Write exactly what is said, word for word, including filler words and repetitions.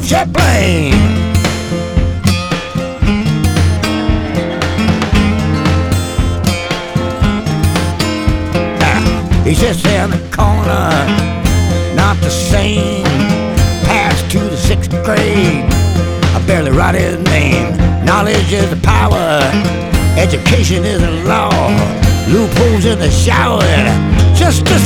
jet plane. Ah, he sits in the corner, not the same. Passed to the sixth grade, I barely write his name. Knowledge is the power, education is the law. Loopholes in the shower, just a